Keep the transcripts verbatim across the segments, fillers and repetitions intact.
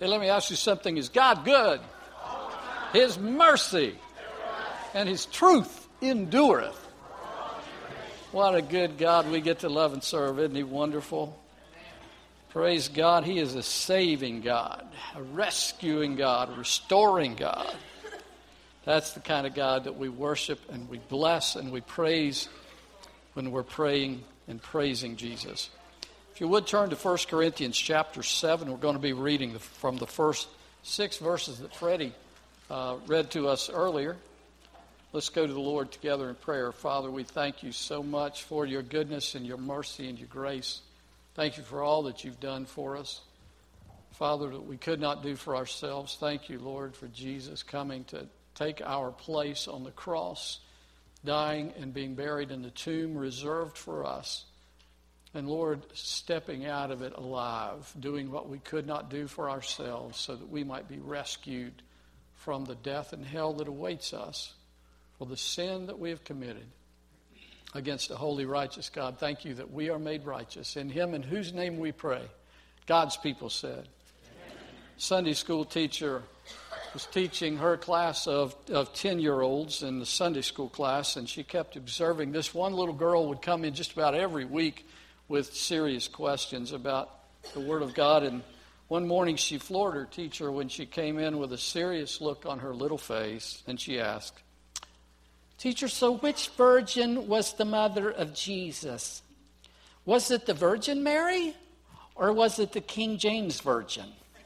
Hey, let me ask you something. Is God good? His mercy and His truth endureth. What a good God we get to love and serve. Isn't He wonderful? Praise God. He is a saving God, a rescuing God, a restoring God. That's the kind of God that we worship and we bless and we praise when we're praying and praising Jesus. If you would turn to First Corinthians chapter seven, we're going to be reading from the first six verses that Freddie uh, read to us earlier. Let's go to the Lord together in prayer. Father, we thank you so much for your goodness and your mercy and your grace. Thank you for all that you've done for us. Father, that we could not do for ourselves. Thank you, Lord, for Jesus coming to take our place on the cross, dying and being buried in the tomb reserved for us. And Lord, stepping out of it alive, doing what we could not do for ourselves so that we might be rescued from the death and hell that awaits us for the sin that we have committed against a holy, righteous God. Thank you that we are made righteous in Him in whose name we pray. God's people said. Amen. Sunday school teacher was teaching her class of, of ten-year-olds in the Sunday school class, and she kept observing this one little girl would come in just about every week with serious questions about the Word of God. And one morning she floored her teacher when she came in with a serious look on her little face, and she asked, "Teacher, so which virgin was the mother of Jesus? Was it the Virgin Mary, or was it the King James Virgin?"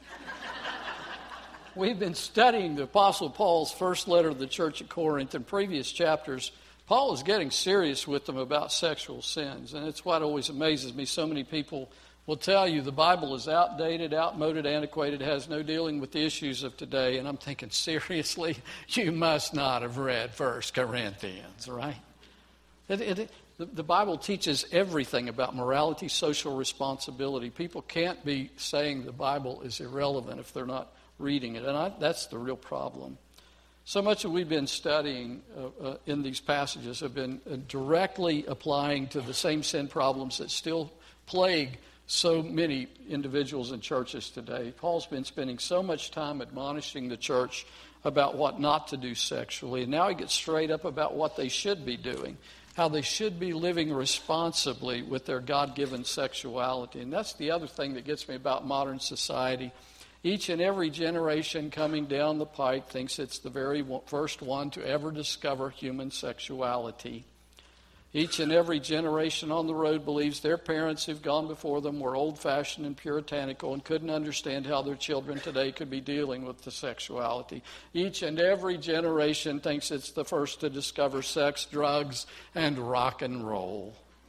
We've been studying the Apostle Paul's first letter to the church at Corinth. In previous chapters, Paul is getting serious with them about sexual sins. And it's what always amazes me. So many people will tell you the Bible is outdated, outmoded, antiquated, has no dealing with the issues of today. And I'm thinking, seriously, you must not have read First Corinthians, right? It, it, the, the Bible teaches everything about morality, social responsibility. People can't be saying the Bible is irrelevant if they're not reading it. And I, that's the real problem. So much that we've been studying uh, uh, in these passages have been uh, directly applying to the same sin problems that still plague so many individuals in churches today. Paul's been spending so much time admonishing the church about what not to do sexually, and now he gets straight up about what they should be doing, how they should be living responsibly with their God-given sexuality. And that's the other thing that gets me about modern society. Each and every generation coming down the pike thinks it's the very first one to ever discover human sexuality. Each and every generation on the road believes their parents who've gone before them were old-fashioned and puritanical and couldn't understand how their children today could be dealing with the sexuality. Each and every generation thinks it's the first to discover sex, drugs, and rock and roll.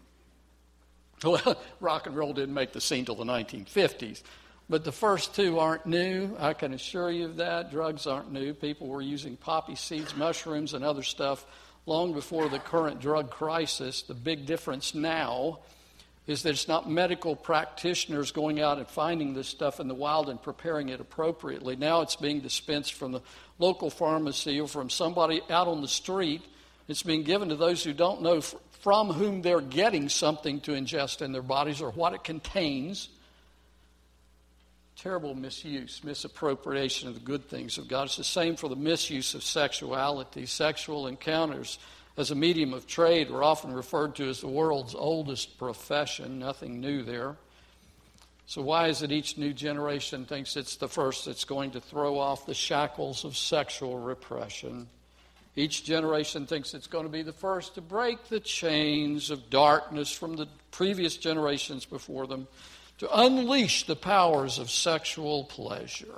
Well, rock and roll didn't make the scene till the nineteen fifties. But the first two aren't new. I can assure you of that. Drugs aren't new. People were using poppy seeds, mushrooms, and other stuff long before the current drug crisis. The big difference now is that it's not medical practitioners going out and finding this stuff in the wild and preparing it appropriately. Now it's being dispensed from the local pharmacy or from somebody out on the street. It's being given to those who don't know from whom they're getting something to ingest in their bodies or what it contains. Terrible misuse, misappropriation of the good things of God. It's the same for the misuse of sexuality. Sexual encounters as a medium of trade were often referred to as the world's oldest profession. Nothing new there. So why is it each new generation thinks it's the first that's going to throw off the shackles of sexual repression? Each generation thinks it's going to be the first to break the chains of darkness from the previous generations before them, to unleash the powers of sexual pleasure.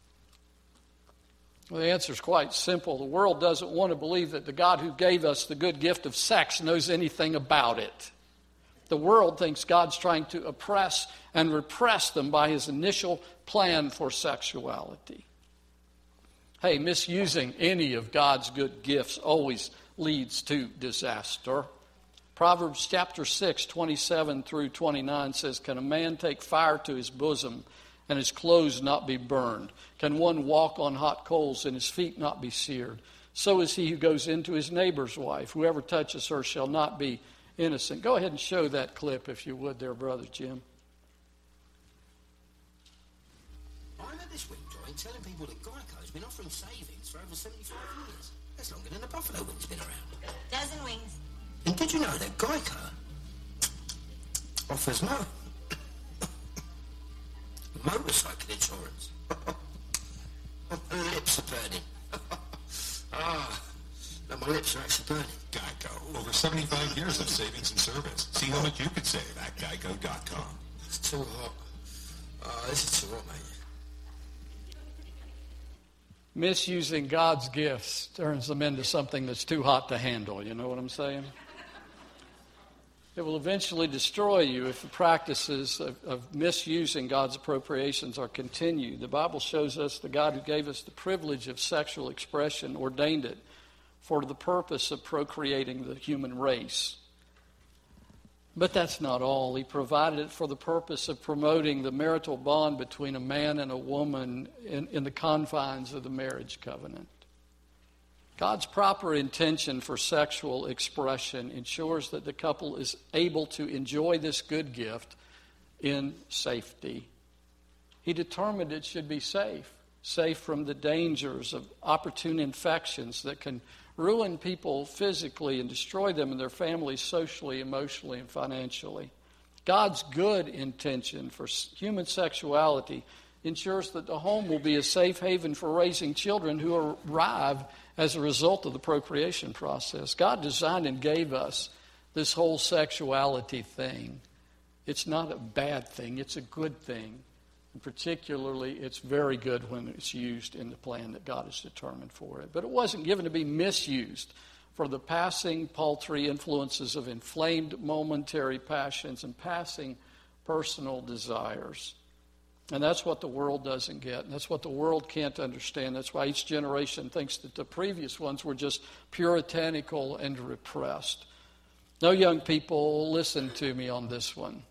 Well, the answer is quite simple. The world doesn't want to believe that the God who gave us the good gift of sex knows anything about it. The world thinks God's trying to oppress and repress them by His initial plan for sexuality. Hey, misusing any of God's good gifts always leads to disaster. Proverbs chapter six, twenty-seven through twenty-nine says, "Can a man take fire to his bosom and his clothes not be burned? Can one walk on hot coals and his feet not be seared? So is he who goes into his neighbor's wife. Whoever touches her shall not be innocent." Go ahead and show that clip if you would there, Brother Jim. On the this week, Joy, telling people that Geico's been offering savings for over seventy-five years. That's longer than the buffalo wing's been around. Dozen wings. And did you know that Geico offers no motorcycle insurance? My lips are burning. Ah, no, my lips are actually burning. Geico, over seventy-five years of savings and service. See how much you could save at geico dot com. It's too hot. Oh, this is too hot, mate. Misusing God's gifts turns them into something that's too hot to handle. You know what I'm saying? It will eventually destroy you if the practices of, of misusing God's appropriations are continued. The Bible shows us the God who gave us the privilege of sexual expression ordained it for the purpose of procreating the human race. But that's not all. He provided it for the purpose of promoting the marital bond between a man and a woman in, in the confines of the marriage covenant. God's proper intention for sexual expression ensures that the couple is able to enjoy this good gift in safety. He determined it should be safe, safe from the dangers of opportune infections that can ruin people physically and destroy them and their families socially, emotionally, and financially. God's good intention for human sexuality ensures that the home will be a safe haven for raising children who arrive as a result of the procreation process. God designed and gave us this whole sexuality thing. It's not a bad thing, it's a good thing. And particularly, it's very good when it's used in the plan that God has determined for it. But it wasn't given to be misused for the passing, paltry influences of inflamed momentary passions and passing personal desires. And that's what the world doesn't get. And that's what the world can't understand. That's why each generation thinks that the previous ones were just puritanical and repressed. No, young people, listen to me on this one.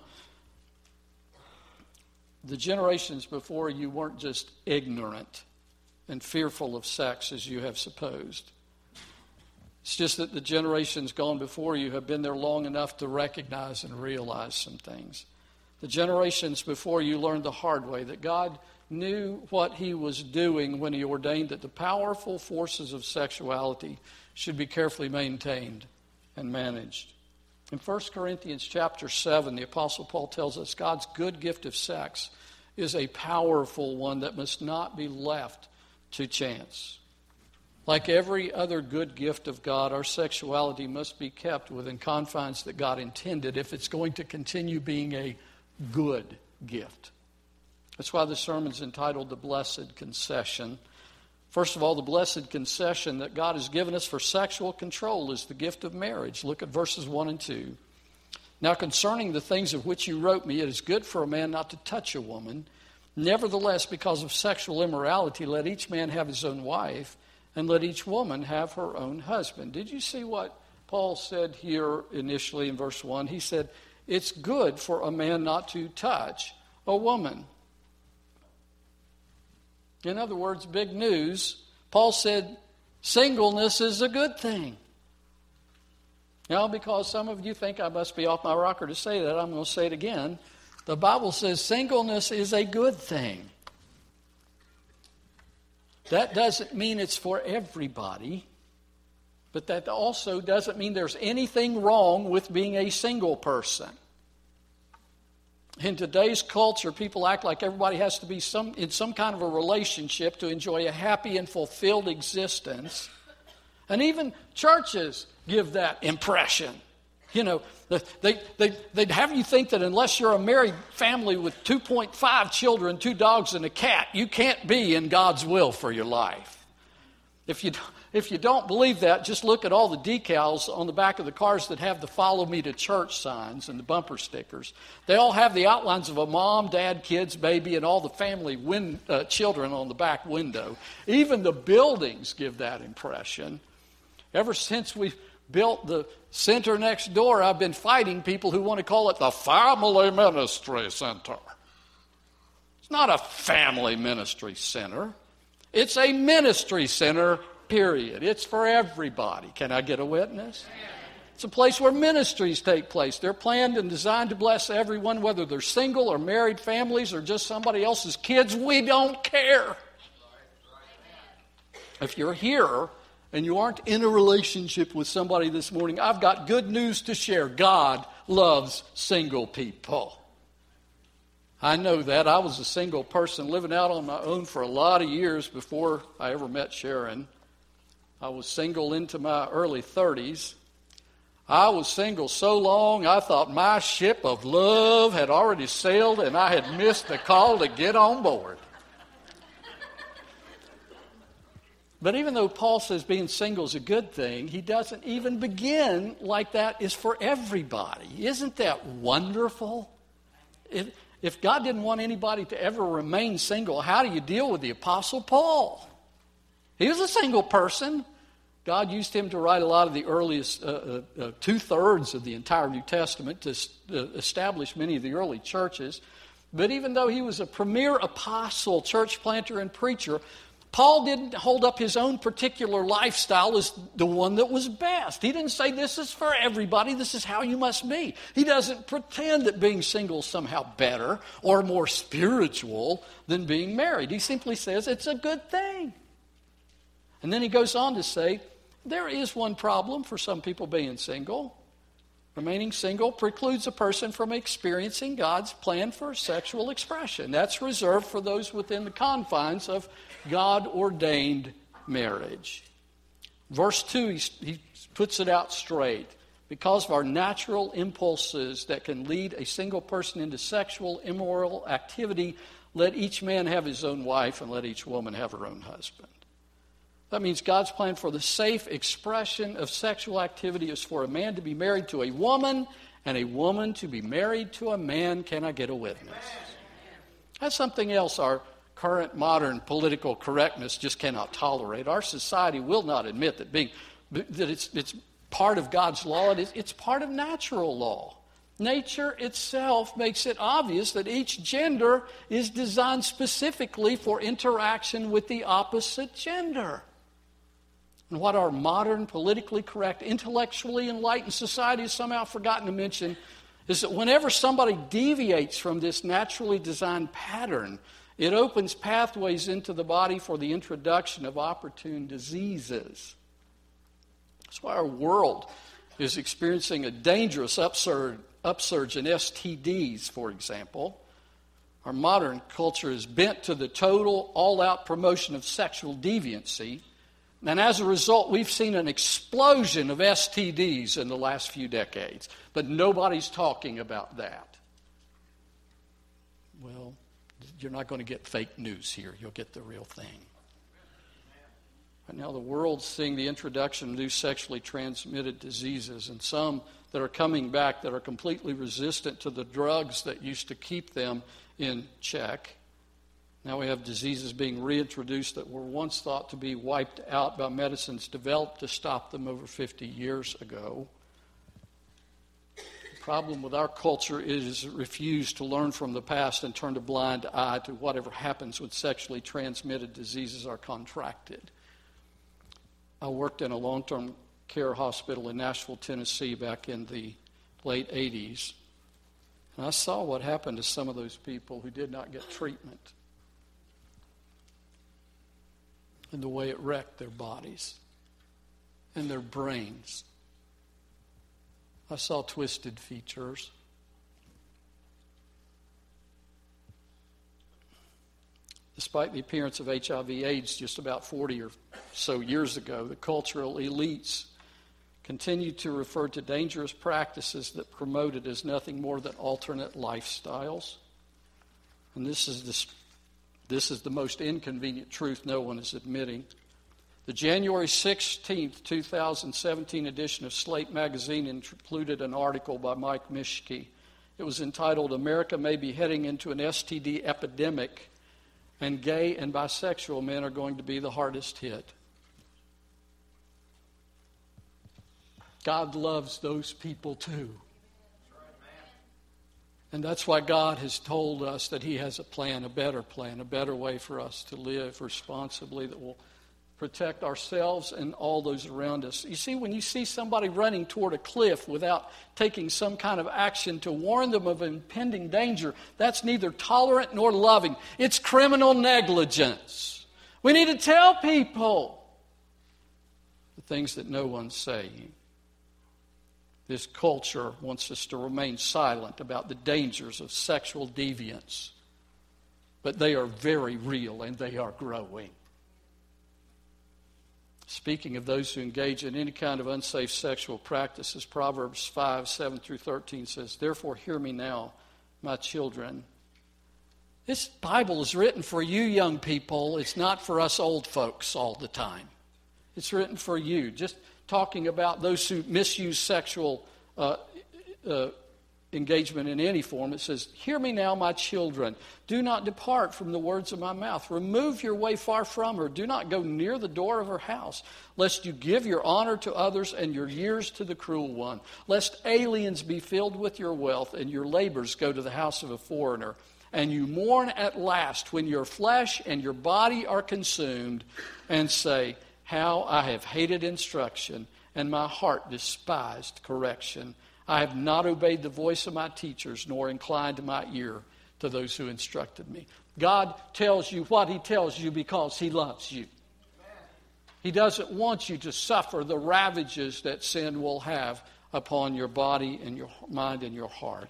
The generations before you weren't just ignorant and fearful of sex as you have supposed. It's just that the generations gone before you have been there long enough to recognize and realize some things. The generations before you learned the hard way that God knew what he was doing when he ordained that the powerful forces of sexuality should be carefully maintained and managed. In First Corinthians chapter seven, the Apostle Paul tells us God's good gift of sex is a powerful one that must not be left to chance. Like every other good gift of God, our sexuality must be kept within confines that God intended if it's going to continue being a good gift. That's why the sermon's entitled The Blessed Concession. First of all, the blessed concession that God has given us for sexual control is the gift of marriage. Look at verses one and two. Now concerning the things of which you wrote me, it is good for a man not to touch a woman. Nevertheless, because of sexual immorality, let each man have his own wife, and let each woman have her own husband. Did you see what Paul said here initially in verse one? He said, it's good for a man not to touch a woman. In other words, big news. Paul said singleness is a good thing. Now, because some of you think I must be off my rocker to say that, I'm going to say it again. The Bible says singleness is a good thing. That doesn't mean it's for everybody, but that also doesn't mean there's anything wrong with being a single person. In today's culture, people act like everybody has to be some in some kind of a relationship to enjoy a happy and fulfilled existence. And even churches give that impression. You know, they, they, they'd have you think that unless you're a married family with two point five children, two dogs, and a cat, you can't be in God's will for your life. If you, if you don't believe that, just look at all the decals on the back of the cars that have the Follow Me to Church signs and the bumper stickers. They all have the outlines of a mom, dad, kids, baby, and all the family win, uh, children on the back window. Even the buildings give that impression. Ever since we built the center next door, I've been fighting people who want to call it the Family Ministry Center. It's not a family ministry center. It's a ministry center, period. It's for everybody. Can I get a witness? It's a place where ministries take place. They're planned and designed to bless everyone, whether they're single or married families or just somebody else's kids. We don't care. If you're here and you aren't in a relationship with somebody this morning, I've got good news to share. God loves single people. I know that. I was a single person living out on my own for a lot of years before I ever met Sharon. I was single into my early thirties. I was single so long I thought my ship of love had already sailed and I had missed the call to get on board. But even though Paul says being single is a good thing, he doesn't even begin like that is for everybody. Isn't that wonderful? If, if God didn't want anybody to ever remain single, how do you deal with the Apostle Paul? He was a single person. God used him to write a lot of the earliest, uh, uh, uh, two-thirds of the entire New Testament to uh, establish many of the early churches. But even though he was a premier apostle, church planter, and preacher, Paul didn't hold up his own particular lifestyle as the one that was best. He didn't say this is for everybody, this is how you must be. He doesn't pretend that being single is somehow better or more spiritual than being married. He simply says it's a good thing. And then he goes on to say, there is one problem for some people being single. Remaining single precludes a person from experiencing God's plan for sexual expression. That's reserved for those within the confines of God-ordained marriage. Verse two, he, he puts it out straight. Because of our natural impulses that can lead a single person into sexual immoral activity, let each man have his own wife and let each woman have her own husband. That means God's plan for the safe expression of sexual activity is for a man to be married to a woman and a woman to be married to a man. Can I get a witness? That's something else our current modern political correctness just cannot tolerate. Our society will not admit that being that it's it's part of God's law. It is, it's part of natural law. Nature itself makes it obvious that each gender is designed specifically for interaction with the opposite gender. And what our modern, politically correct, intellectually enlightened society has somehow forgotten to mention is that whenever somebody deviates from this naturally designed pattern, it opens pathways into the body for the introduction of opportune diseases. That's why our world is experiencing a dangerous upsurge, upsurge in S T Ds, for example. Our modern culture is bent to the total, all-out promotion of sexual deviancy. And as a result, we've seen an explosion of S T Ds in the last few decades. But nobody's talking about that. Well, you're not going to get fake news here. You'll get the real thing. Right now, the world's seeing the introduction of new sexually transmitted diseases, and some that are coming back that are completely resistant to the drugs that used to keep them in check. Now we have diseases being reintroduced that were once thought to be wiped out by medicines developed to stop them over fifty years ago. The problem with our culture is it refuses to learn from the past and turn a blind eye to whatever happens when sexually transmitted diseases are contracted. I worked in a long-term care hospital in Nashville, Tennessee back in the late eighties. And I saw what happened to some of those people who did not get treatment and the way it wrecked their bodies and their brains. I saw twisted features. Despite the appearance of H I V AIDS just about forty or so years ago, the cultural elites continued to refer to dangerous practices that promoted as nothing more than alternate lifestyles. And this is the, this is the most inconvenient truth no one is admitting. The January sixteenth, twenty seventeen edition of Slate magazine included an article by Mike Mischke. It was entitled, "America May Be Heading into an S T D Epidemic, and Gay and Bisexual Men Are Going to Be the Hardest Hit." God loves those people too. And that's why God has told us that He has a plan, a better plan, a better way for us to live responsibly that will protect ourselves and all those around us. You see, when you see somebody running toward a cliff without taking some kind of action to warn them of impending danger, that's neither tolerant nor loving. It's criminal negligence. We need to tell people the things that no one's saying. This culture wants us to remain silent about the dangers of sexual deviance, but they are very real and they are growing. Speaking of those who engage in any kind of unsafe sexual practices, Proverbs five, seven through thirteen says, "Therefore hear me now, my children." This Bible is written for you young people. It's not for us old folks all the time. It's written for you. Just talking about those who misuse sexual uh, uh, engagement in any form, it says, "Hear me now, my children. Do not depart from the words of my mouth. Remove your way far from her. Do not go near the door of her house, lest you give your honor to others and your years to the cruel one, lest aliens be filled with your wealth and your labors go to the house of a foreigner, and you mourn at last when your flesh and your body are consumed, and say, how I have hated instruction, and my heart despised correction. I have not obeyed the voice of my teachers, nor inclined my ear to those who instructed me." God tells you what he tells you because he loves you. He doesn't want you to suffer the ravages that sin will have upon your body and your mind and your heart.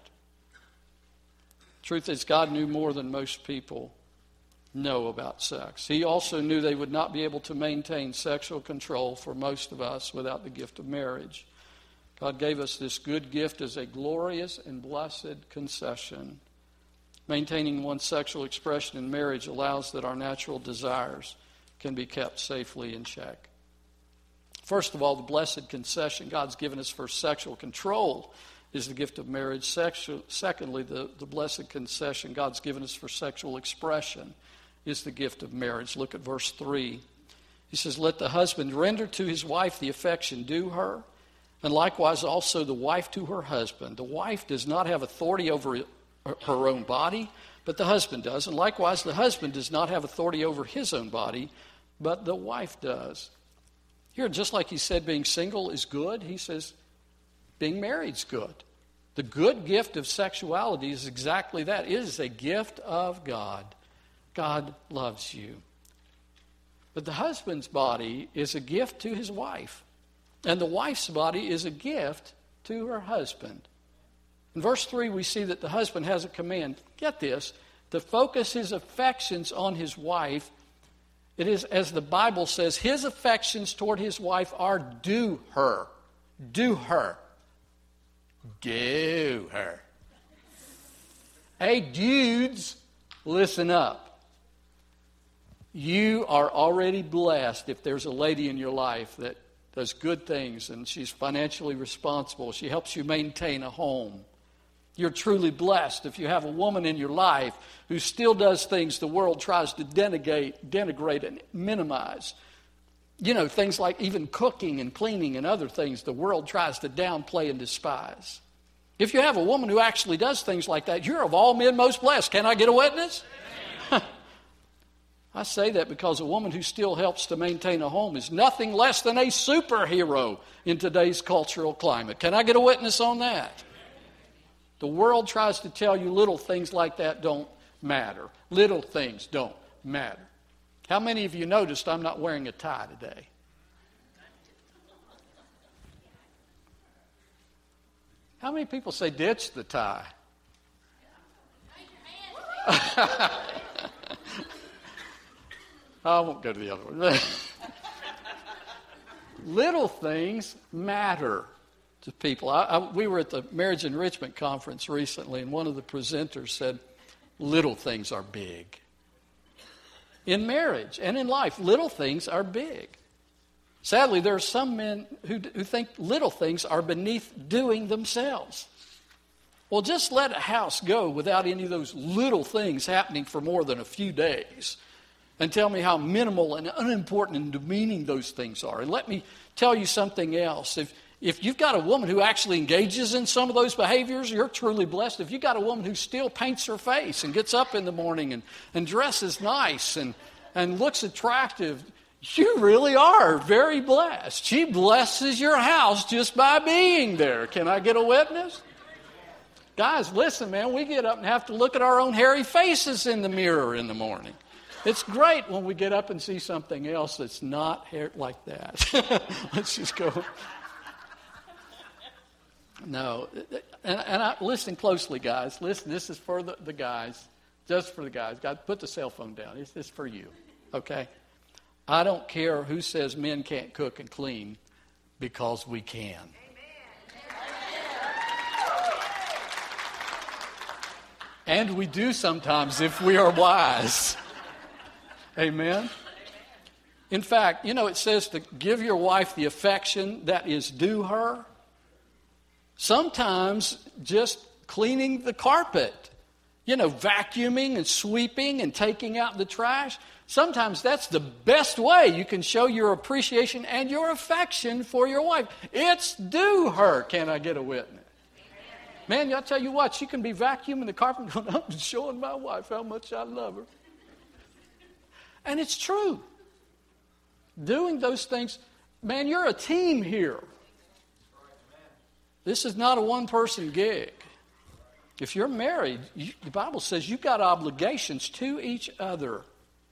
Truth is, God knew more than most people know about sex. He also knew they would not be able to maintain sexual control for most of us without the gift of marriage. God gave us this good gift as a glorious and blessed concession. Maintaining one's sexual expression in marriage allows that our natural desires can be kept safely in check. First of all, the blessed concession God's given us for sexual control is the gift of marriage. Sexual, secondly, the, the blessed concession God's given us for sexual expression is the gift of marriage. Look at verse three. He says, "Let the husband render to his wife the affection due her, and likewise also the wife to her husband. The wife does not have authority over her own body, but the husband does. And likewise the husband does not have authority over his own body, but the wife does." Here, just like he said being single is good, he says being married is good. The good gift of sexuality is exactly that. It is a gift of God. God loves you. But the husband's body is a gift to his wife. And the wife's body is a gift to her husband. In verse three, we see that the husband has a command. Get this, to focus his affections on his wife. It is, as the Bible says, his affections toward his wife are due her. Do her. Do her. Hey, dudes, listen up. You are already blessed if there's a lady in your life that does good things and she's financially responsible. She helps you maintain a home. You're truly blessed if you have a woman in your life who still does things the world tries to denigrate, denigrate and minimize. You know, things like even cooking and cleaning and other things the world tries to downplay and despise. If you have a woman who actually does things like that, you're of all men most blessed. Can I get a witness? I say that because a woman who still helps to maintain a home is nothing less than a superhero in today's cultural climate. Can I get a witness on that? The world tries to tell you little things like that don't matter. Little things don't matter. How many of you noticed I'm not wearing a tie today? How many people say ditch the tie? I won't go to the other one. Little things matter to people. I, I, we were at the Marriage Enrichment Conference recently, and one of the presenters said, little things are big. In marriage and in life, little things are big. Sadly, there are some men who, who think little things are beneath doing themselves. Well, just let a house go without any of those little things happening for more than a few days. And tell me how minimal and unimportant and demeaning those things are. And let me tell you something else. If if you've got a woman who actually engages in some of those behaviors, you're truly blessed. If you've got a woman who still paints her face and gets up in the morning and, and dresses nice and, and looks attractive, You really are very blessed. She blesses your house just by being there. Can I get a witness? Guys, listen, man, we get up and have to look at our own hairy faces in the mirror in the morning. It's great when we get up and see something else that's not hair like that. Let's just go. No. And, and I, listen closely, guys. Listen, this is for the, the guys. Just for the guys. God, put the cell phone down. It's, it's for you. Okay? I don't care who says men can't cook and clean, because we can. And we do sometimes if we are wise. Amen? In fact, you know, it says to give your wife the affection that is due her. Sometimes just cleaning the carpet, you know, vacuuming and sweeping and taking out the trash. Sometimes that's the best way you can show your appreciation and your affection for your wife. It's due her. Can I get a witness? Man, I'll tell you what, she can be vacuuming the carpet going up and showing my wife how much I love her. And it's true. Doing those things, man, you're a team here. This is not a one-person gig. If you're married, you, the Bible says you've got obligations to each other.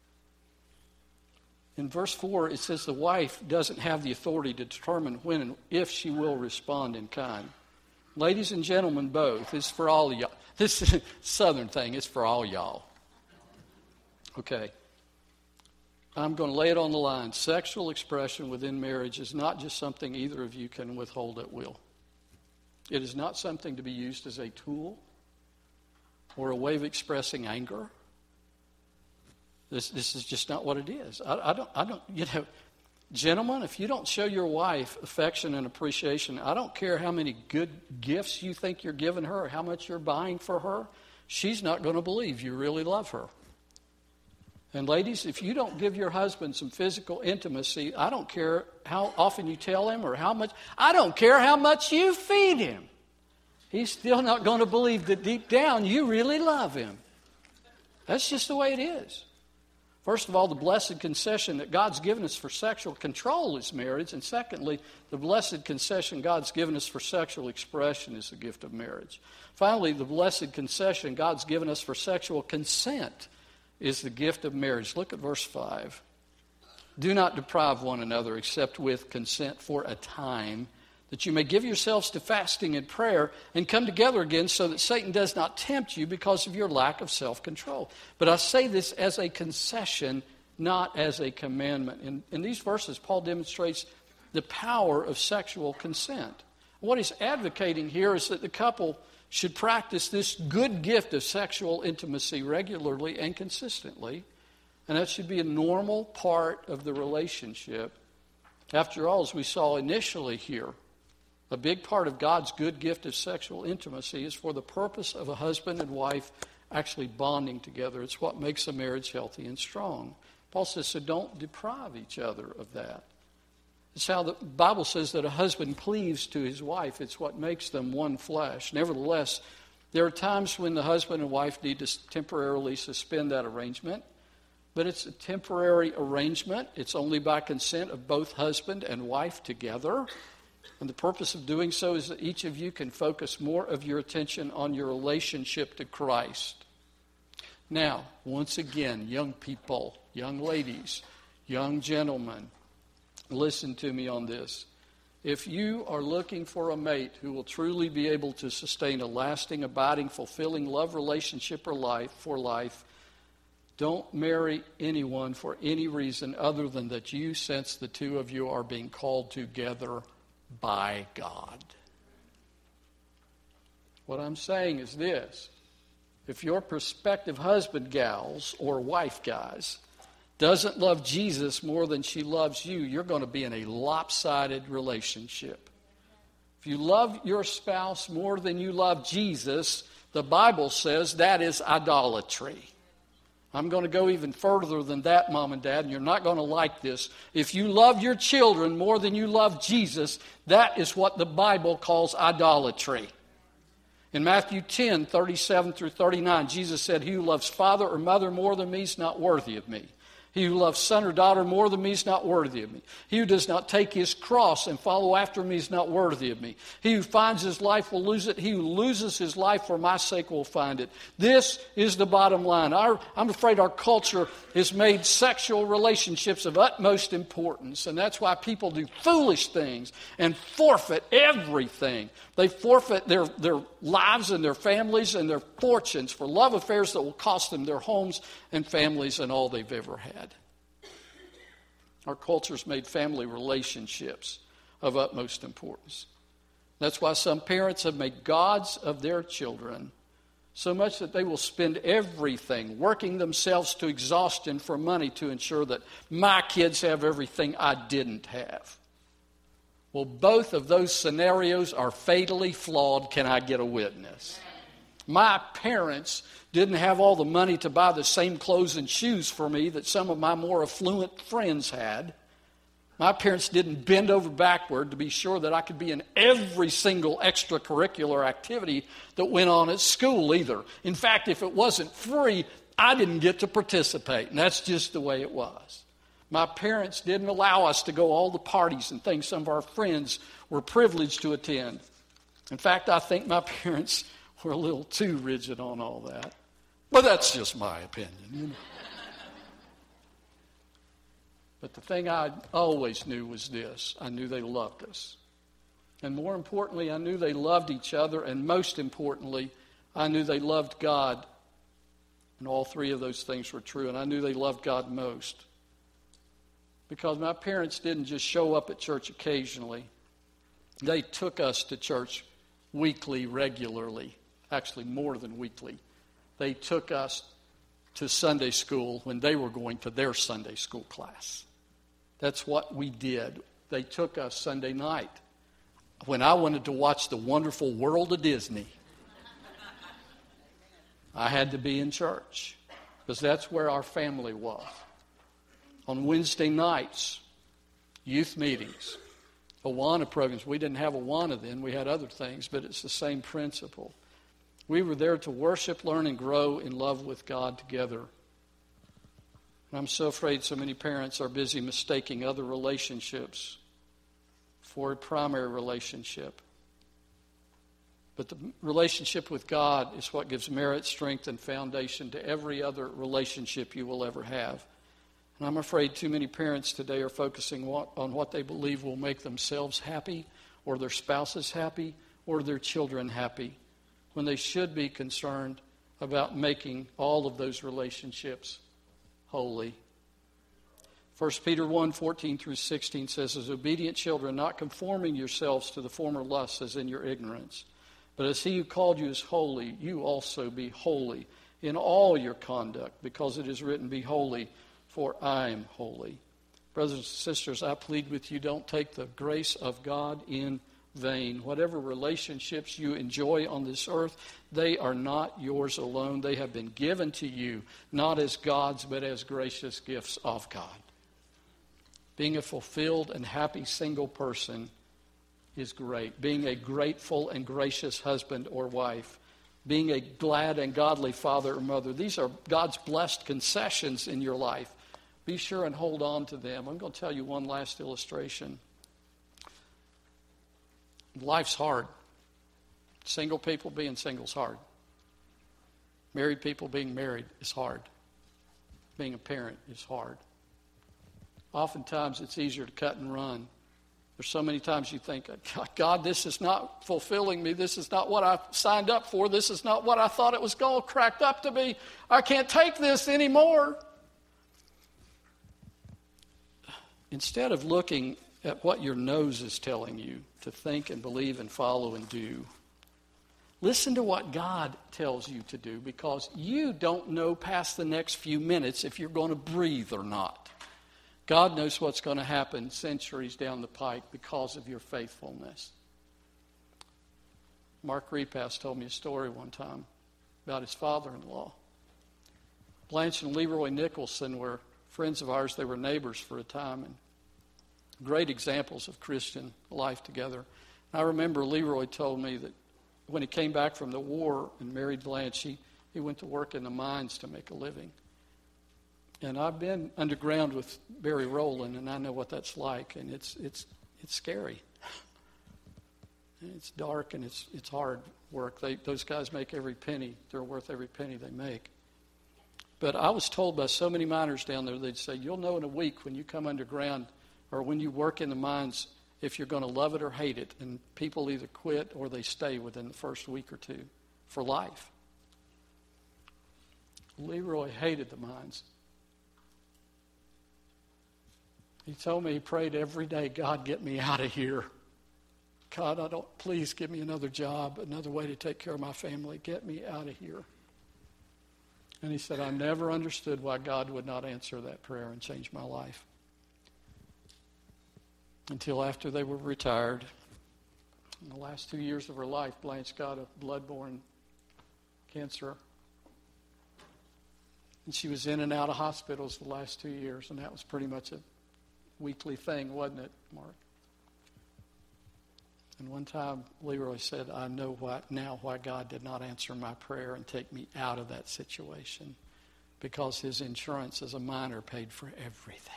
In verse four, it says the wife doesn't have the authority to determine when and if she will respond in kind. Ladies and gentlemen both, it's for all y'all. This is a southern thing, it's for all y'all. Okay. I'm going to lay it on the line. Sexual expression within marriage is not just something either of you can withhold at will. It is not something to be used as a tool or a way of expressing anger. This this is just not what it is. I, I don't I don't you know, gentlemen, if you don't show your wife affection and appreciation, I don't care how many good gifts you think you're giving her or how much you're buying for her, she's not going to believe you really love her. And ladies, if you don't give your husband some physical intimacy, I don't care how often you tell him or how much, I don't care how much you feed him. He's still not going to believe that deep down you really love him. That's just the way it is. First of all, the blessed concession that God's given us for sexual control is marriage. And secondly, the blessed concession God's given us for sexual expression is the gift of marriage. Finally, the blessed concession God's given us for sexual consent is the gift of marriage. Look at verse five. Do not deprive one another except with consent for a time, that you may give yourselves to fasting and prayer and come together again so that Satan does not tempt you because of your lack of self-control. But I say this as a concession, not as a commandment. In, in these verses, Paul demonstrates the power of sexual consent. What he's advocating here is that the couple should practice this good gift of sexual intimacy regularly and consistently, and that should be a normal part of the relationship. After all, as we saw initially here, a big part of God's good gift of sexual intimacy is for the purpose of a husband and wife actually bonding together. It's what makes a marriage healthy and strong. Paul says, so don't deprive each other of that. It's how the Bible says that a husband cleaves to his wife. It's what makes them one flesh. Nevertheless, there are times when the husband and wife need to temporarily suspend that arrangement. But it's a temporary arrangement. It's only by consent of both husband and wife together. And the purpose of doing so is that each of you can focus more of your attention on your relationship to Christ. Now, once again, young people, young ladies, young gentlemen, listen to me on this. If you are looking for a mate who will truly be able to sustain a lasting, abiding, fulfilling love relationship or life for life, don't marry anyone for any reason other than that you sense the two of you are being called together by God. What I'm saying is this. If your prospective husband gals or wife guys doesn't love Jesus more than she loves you, you're going to be in a lopsided relationship. If you love your spouse more than you love Jesus, the Bible says that is idolatry. I'm going to go even further than that, Mom and Dad, and you're not going to like this. If you love your children more than you love Jesus, that is what the Bible calls idolatry. In Matthew ten, thirty-seven through thirty-nine, Jesus said, he who loves father or mother more than me is not worthy of me. He who loves son or daughter more than me is not worthy of me. He who does not take his cross and follow after me is not worthy of me. He who finds his life will lose it. He who loses his life for my sake will find it. This is the bottom line. Our, I'm afraid our culture has made sexual relationships of utmost importance, and that's why people do foolish things and forfeit everything. They forfeit their, their lives and their families and their fortunes for love affairs that will cost them their homes and families and all they've ever had. Our culture's made family relationships of utmost importance. That's why some parents have made gods of their children, so much that they will spend everything working themselves to exhaustion for money to ensure that my kids have everything I didn't have. Well, both of those scenarios are fatally flawed. Can I get a witness? My parents didn't have all the money to buy the same clothes and shoes for me that some of my more affluent friends had. My parents didn't bend over backward to be sure that I could be in every single extracurricular activity that went on at school either. In fact, if it wasn't free, I didn't get to participate, and that's just the way it was. My parents didn't allow us to go all the parties and things some of our friends were privileged to attend. In fact, I think my parents were a little too rigid on all that. But that's just my opinion, you know. But the thing I always knew was this. I knew they loved us. And more importantly, I knew they loved each other. And most importantly, I knew they loved God. And all three of those things were true. And I knew they loved God most. Because my parents didn't just show up at church occasionally. They took us to church weekly, regularly. Actually, more than weekly. They took us to Sunday school when they were going to their Sunday school class. That's what we did. They took us Sunday night when I wanted to watch The Wonderful World of Disney. I had to be in church because that's where our family was. On Wednesday nights, youth meetings, Awana programs. We didn't have Awana then. We had other things, but it's the same principle. We were there to worship, learn, and grow in love with God together. And I'm so afraid so many parents are busy mistaking other relationships for a primary relationship. But the relationship with God is what gives merit, strength, and foundation to every other relationship you will ever have. And I'm afraid too many parents today are focusing on what they believe will make themselves happy, or their spouses happy, or their children happy, when they should be concerned about making all of those relationships holy. First Peter one, fourteen through sixteen says, as obedient children, not conforming yourselves to the former lusts as in your ignorance, but as he who called you is holy, you also be holy in all your conduct, because it is written, be holy, for I am holy. Brothers and sisters, I plead with you, don't take the grace of God in vain. Whatever relationships you enjoy on this earth, they are not yours alone. They have been given to you, not as God's, but as gracious gifts of God. Being a fulfilled and happy single person is great. Being a grateful and gracious husband or wife. Being a glad and godly father or mother. These are God's blessed concessions in your life. Be sure and hold on to them. I'm going to tell you one last illustration. Life's hard. Single people being single is hard. Married people being married is hard. Being a parent is hard. Oftentimes it's easier to cut and run. There's so many times you think, God, this is not fulfilling me. This is not what I signed up for. This is not what I thought it was all cracked up to be. I can't take this anymore. Instead of looking at what your nose is telling you to think and believe and follow and do, listen to what God tells you to do, because you don't know past the next few minutes if you're going to breathe or not. God knows what's going to happen centuries down the pike because of your faithfulness. Mark Repass told me a story one time about his father-in-law. Blanche and Leroy Nicholson were friends of ours. They were neighbors for a time, and great examples of Christian life together. And I remember Leroy told me that when he came back from the war and married Blanche, he, he went to work in the mines to make a living. And I've been underground with Barry Rowland, and I know what that's like, and it's it's it's scary. It's dark and it's it's hard work. They, those guys make every penny. They're worth every penny they make. But I was told by so many miners down there, they'd say, you'll know in a week when you come underground or when you work in the mines if you're going to love it or hate it. And people either quit or they stay within the first week or two for life. Leroy hated the mines. He told me he prayed every day, God, get me out of here. God, I don't, please give me another job, another way to take care of my family. Get me out of here. And he said, I never understood why God would not answer that prayer and change my life. Until after they were retired. In the last two years of her life, Blanche got a blood-borne cancer. And she was in and out of hospitals the last two years, and that was pretty much a weekly thing, wasn't it, Mark? And one time, Leroy said, I know why, now why God did not answer my prayer and take me out of that situation, because his insurance as a miner paid for everything.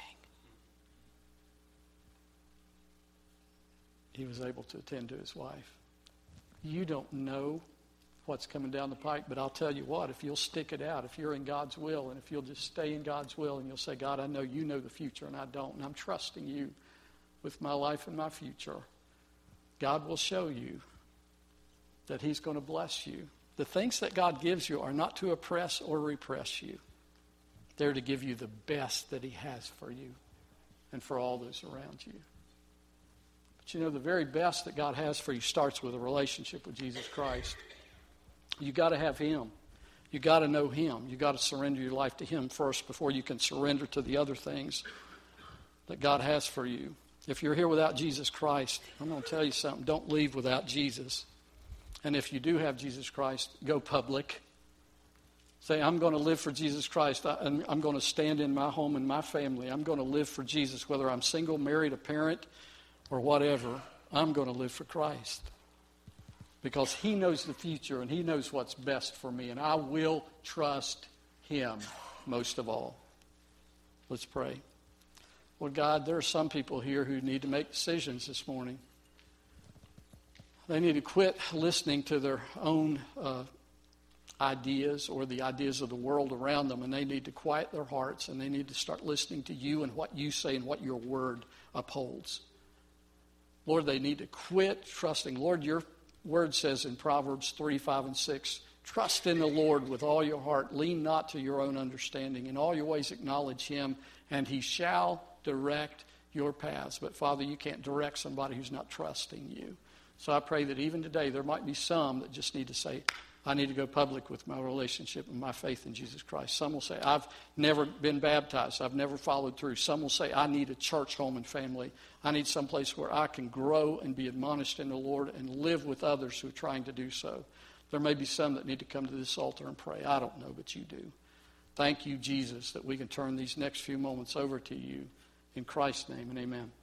He was able to attend to his wife. You don't know what's coming down the pike, but I'll tell you what, if you'll stick it out, if you're in God's will, and if you'll just stay in God's will, and you'll say, God, I know you know the future, and I don't, and I'm trusting you with my life and my future, God will show you that he's going to bless you. The things that God gives you are not to oppress or repress you. They're to give you the best that he has for you and for all those around you. But you know, the very best that God has for you starts with a relationship with Jesus Christ. You got to have him. You got to know him. You got to surrender your life to him first before you can surrender to the other things that God has for you. If you're here without Jesus Christ, I'm going to tell you something. Don't leave without Jesus. And if you do have Jesus Christ, go public. Say, I'm going to live for Jesus Christ. I'm going to stand in my home and my family. I'm going to live for Jesus, whether I'm single, married, a parent, or whatever. I'm going to live for Christ. Because he knows the future and he knows what's best for me. And I will trust him most of all. Let's pray. Well, God, there are some people here who need to make decisions this morning. They need to quit listening to their own uh, ideas or the ideas of the world around them, and they need to quiet their hearts, and they need to start listening to you and what you say and what your word upholds. Lord, they need to quit trusting. Lord, your word says in Proverbs three, five, and six, trust in the Lord with all your heart. Lean not to your own understanding. In all your ways acknowledge him, and he shall direct your paths. But Father, you can't direct somebody who's not trusting you. So I pray that even today there might be some that just need to say, I need to go public with my relationship and my faith in Jesus Christ. Some will say, I've never been baptized. I've never followed through. Some will say, I need a church home and family. I need some place where I can grow and be admonished in the Lord and live with others who are trying to do so. There may be some that need to come to this altar and pray. I don't know, but you do. Thank you, Jesus, that we can turn these next few moments over to you. In Christ's name and amen.